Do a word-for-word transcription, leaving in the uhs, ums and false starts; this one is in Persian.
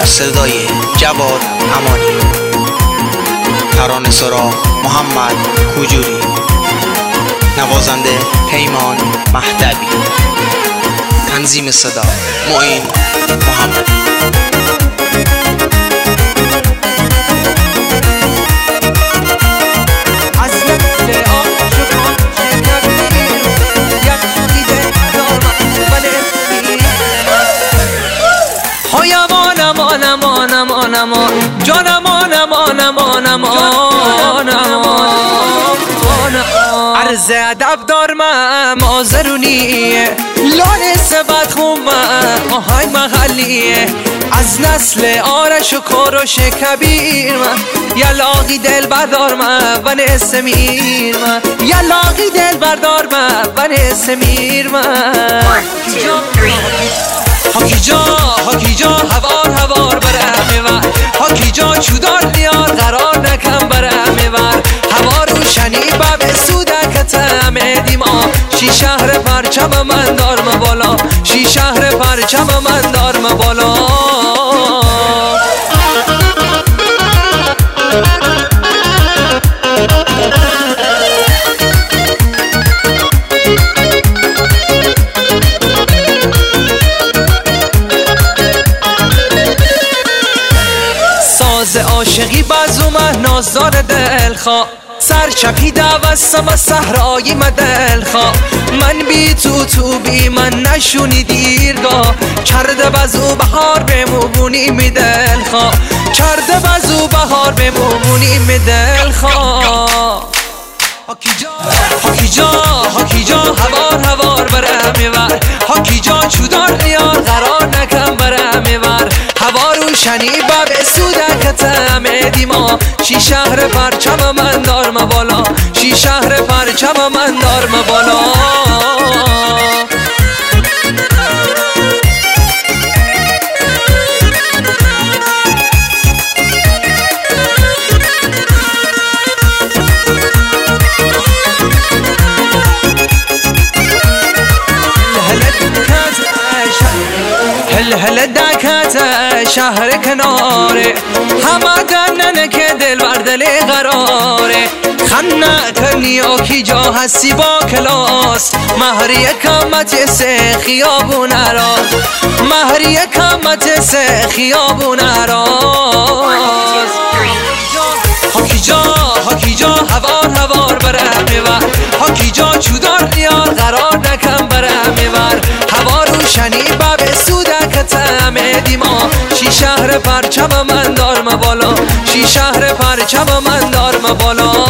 صدای جواد امانی، ترانه سرا محمد کوجوری، نوازنده پیمان مهدوی، تنظیم صدا معین محمدی. آنم آنم آنم آنم جانم آنم آنم آنم آنم عرض ادب دارم آزرونیه لانه سبت خومه آهنگ محلیه از نسل آرش و کوروش کبیر من یلاقی دل بردار من و نسمیر من یلاقی دل بردار من و نسمیر من هاکی جا هاکی جا هوار هوار برم ور هاکی جا چودار دیار قرار نکم برم ور هوا روشنی با به سودکتم دیما شی شهر پرچم من دارم بالا شی شهر پرچم من دارم بالا عاشقی بازومه نازدار دلخواه سر چپی دوستم از صحرای من دلخواه من بی تو تو بی من نشونی دیرگاه کرده بزو بهار بمونی می دلخواه کرده بزو بهار بمونی می دلخواه هاکی جا هاکی جا هاکی جا هوار هوار برم ور هاکی جا چودار دیار قرار نکم برم ور هوا روشنی با به سودکتم دیما شی شهر پرچم من دارم بالا شی شهر پرچم من دارم بالا هل هل دکت شهر کناره همه دننه که دل بردل قراره خنه کنی آکی جا هستی با کلاس مهری کمت سه خیابون راز مهری کمت سه خیابون راز هاکی جا هاکی جا هوار هوار برم ور هاکی جا چودار دیار قرار نکم برم ور هوا روشنی با به سودکتم دیما شی شهر پرچم من دارم بالا شی شهر پرچم من دارم بالا